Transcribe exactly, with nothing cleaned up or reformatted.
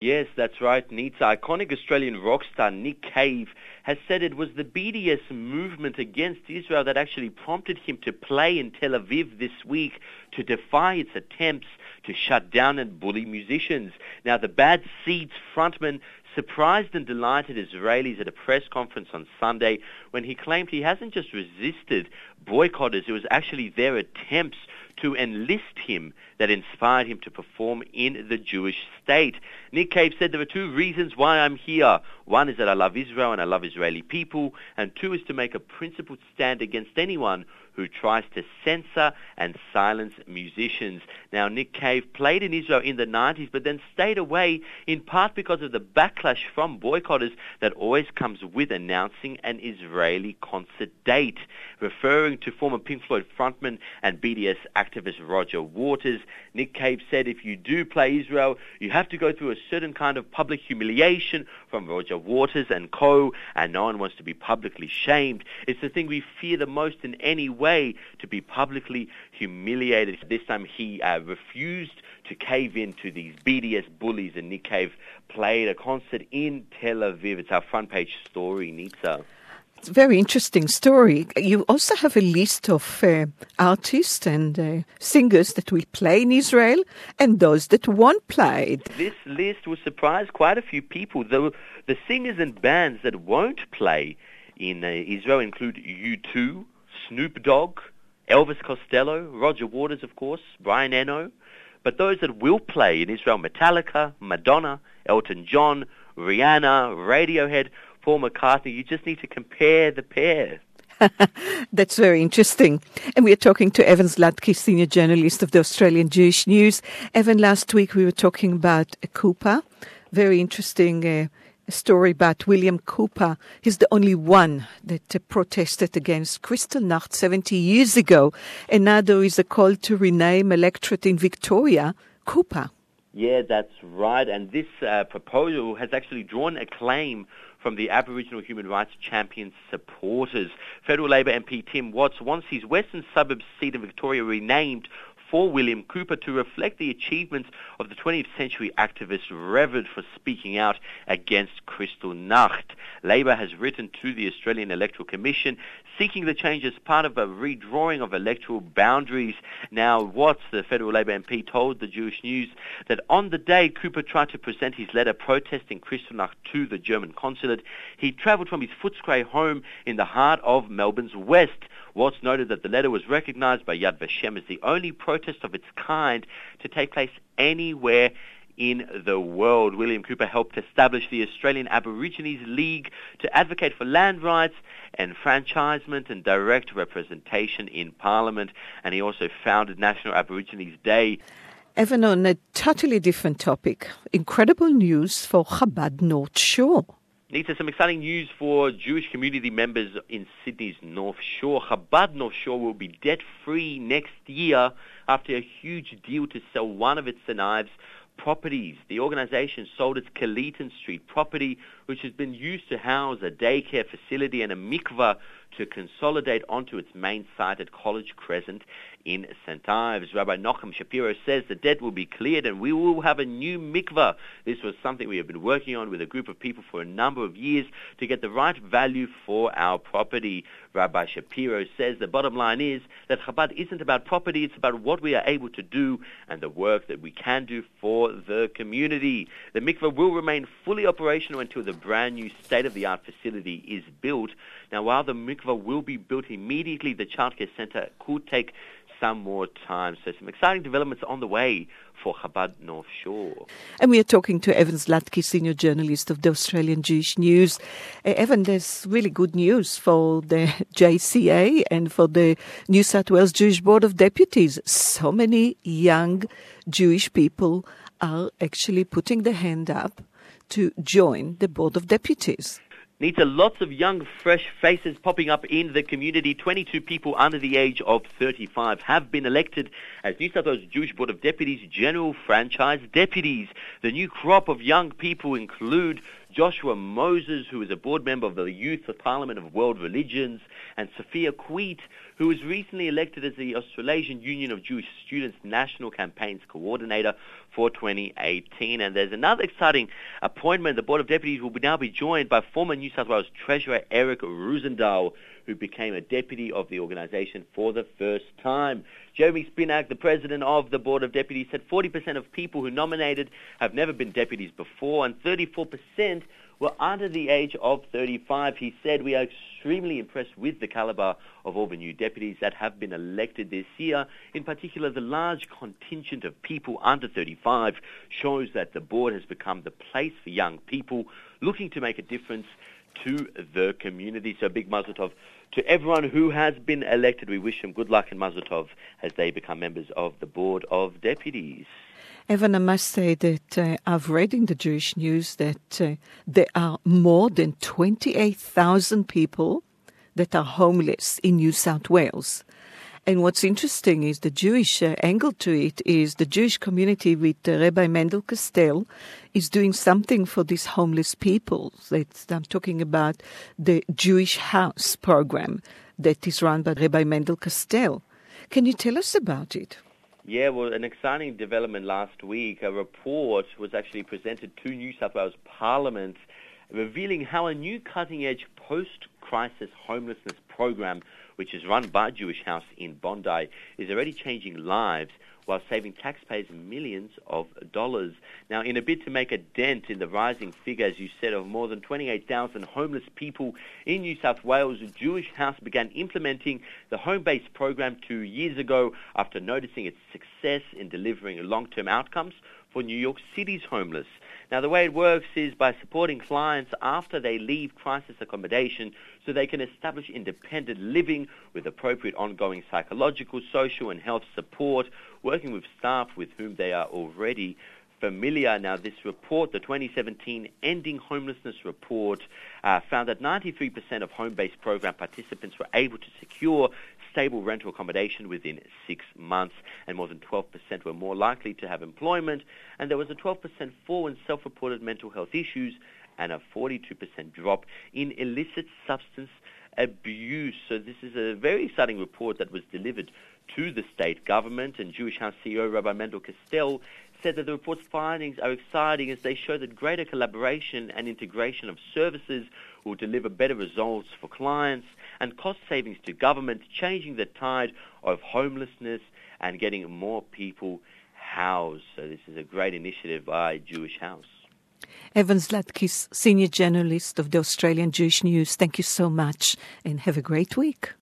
Yes, that's right, Nita. Iconic Australian rock star Nick Cave has said it was the B D S movement against Israel that actually prompted him to play in Tel Aviv this week to defy its attempts to shut down and bully musicians. Now, the Bad Seeds frontman surprised and delighted Israelis at a press conference on Sunday when he claimed he hasn't just resisted boycotters, it was actually their attempts to enlist him that inspired him to perform in the Jewish state. Nick Cave said there are two reasons why I'm here. One is that I love Israel and I love Israeli people, and two is to make a principled stand against anyone who tries to censor and silence musicians. Now, Nick Cave played in Israel in the nineties, but then stayed away in part because of the backlash from boycotters that always comes with announcing an Israeli concert date. Referring to former Pink Floyd frontman and B D S activist Roger Waters, Nick Cave said if you do play Israel, you have to go through a certain kind of public humiliation from Roger Waters and co, and no one wants to be publicly shamed. It's the thing we fear the most in any way, to be publicly humiliated. This time he uh, refused to cave in to these B D S bullies, and Nick Cave played a concert in Tel Aviv. It's our front page story, Nitsa. It's a very interesting story. You also have a list of uh, artists and uh, singers that will play in Israel and those that won't play. This list will surprise quite a few people. The, the singers and bands that won't play in uh, Israel include U two, Snoop Dogg, Elvis Costello, Roger Waters, of course, Brian Eno. But those that will play in Israel, Metallica, Madonna, Elton John, Rihanna, Radiohead, Paul McCartney, you just need to compare the pair. That's very interesting. And we are talking to Evan Zlatky, senior journalist of the Australian Jewish News. Evan, last week we were talking about Cooper. Very interesting uh, story about William Cooper. He's the only one that uh, protested against Kristallnacht seventy years ago. And now there is a call to rename electorate in Victoria Cooper. Yeah, that's right. And this uh, proposal has actually drawn acclaim from the Aboriginal human rights champion supporters. Federal Labor M P Tim Watts wants his Western Suburbs seat in Victoria renamed for William Cooper to reflect the achievements of the twentieth century activist revered for speaking out against Kristallnacht. Labor has written to the Australian Electoral Commission seeking the change as part of a redrawing of electoral boundaries. Now, Watts, the Federal Labor M P, told the Jewish News that on the day Cooper tried to present his letter protesting Kristallnacht to the German consulate, he travelled from his Footscray home in the heart of Melbourne's west. Watts noted that the letter was recognised by Yad Vashem as the only protest of its kind to take place anywhere in the world. William Cooper helped establish the Australian Aborigines League to advocate for land rights, enfranchisement and direct representation in Parliament, and he also founded National Aborigines Day. Evan, on a totally different topic, incredible news for Chabad North Shore. Nita, some exciting news for Jewish community members in Sydney's North Shore. Chabad North Shore will be debt-free next year after a huge deal to sell one of its Seniv's properties. The organisation sold its Kaliton Street property, which has been used to house a daycare facility and a mikveh, to consolidate onto its main site at College Crescent in Saint Ives. Rabbi Nochem Shapiro says the debt will be cleared and we will have a new mikveh. This was something we have been working on with a group of people for a number of years to get the right value for our property. Rabbi Shapiro says the bottom line is that Chabad isn't about property, it's about what we are able to do and the work that we can do for the community. The mikveh will remain fully operational until the brand new state-of-the-art facility is built. Now, while the mikveh will be built immediately, the childcare centre could take some more time. So some exciting developments on the way for Chabad North Shore. And we are talking to Evan Zlatky, senior journalist of the Australian Jewish News. Uh, Evan, there's really good news for the J C A and for the New South Wales Jewish Board of Deputies. So many young Jewish people are actually putting their hand up to join the Board of Deputies. Nita, lots of young, fresh faces popping up in the community. twenty-two people under the age of thirty-five have been elected as New South Wales Jewish Board of Deputies General Franchise Deputies. The new crop of young people include Joshua Moses, who is a board member of the Youth Parliament of World Religions, and Sophia Queet, who was recently elected as the Australasian Union of Jewish Students National Campaigns Coordinator for twenty eighteen. And there's another exciting appointment. The Board of Deputies will now be joined by former New South Wales Treasurer Eric Rusendahl, who became a deputy of the organisation for the first time. Jeremy Spinack, the president of the Board of Deputies, said forty percent of people who nominated have never been deputies before, and thirty-four percent were under the age of thirty-five. He said, "We are extremely impressed with the calibre of all the new deputies that have been elected this year. In particular, the large contingent of people under thirty-five shows that the board has become the place for young people looking to make a difference to the community." So big mazel tov to everyone who has been elected. We wish them good luck and mazel tov as they become members of the Board of Deputies. Evan, I must say that uh, I've read in the Jewish News that uh, there are more than twenty-eight thousand people that are homeless in New South Wales. And what's interesting is the Jewish uh, angle to it is the Jewish community with uh, Rabbi Mendel Castell is doing something for these homeless people. That's, I'm talking about the Jewish House program that is run by Rabbi Mendel Castell. Can you tell us about it? Yeah, well, an exciting development last week. A report was actually presented to New South Wales Parliament revealing how a new cutting-edge post-crisis homelessness program, which is run by Jewish House in Bondi, is already changing lives while saving taxpayers millions of dollars. Now, in a bid to make a dent in the rising figure, as you said, of more than twenty-eight thousand homeless people in New South Wales, Jewish House began implementing the home-based program two years ago after noticing its success in delivering long-term outcomes for New York City's homeless. Now, the way it works is by supporting clients after they leave crisis accommodation so they can establish independent living with appropriate ongoing psychological, social and health support, working with staff with whom they are already familiar. Now, this report, the twenty seventeen Ending Homelessness Report, uh, found that ninety-three percent of home-based program participants were able to secure stable rental accommodation within six months, and more than twelve percent were more likely to have employment, and there was a twelve percent fall in self-reported mental health issues and a forty-two percent drop in illicit substance abuse. So this is a very exciting report that was delivered to the state government, and Jewish House C E O Rabbi Mendel Castell said that the report's findings are exciting as they show that greater collaboration and integration of services will deliver better results for clients and cost savings to government, changing the tide of homelessness and getting more people housed. So this is a great initiative by Jewish House. Evan Zlatkis, Senior Journalist of the Australian Jewish News, thank you so much and have a great week.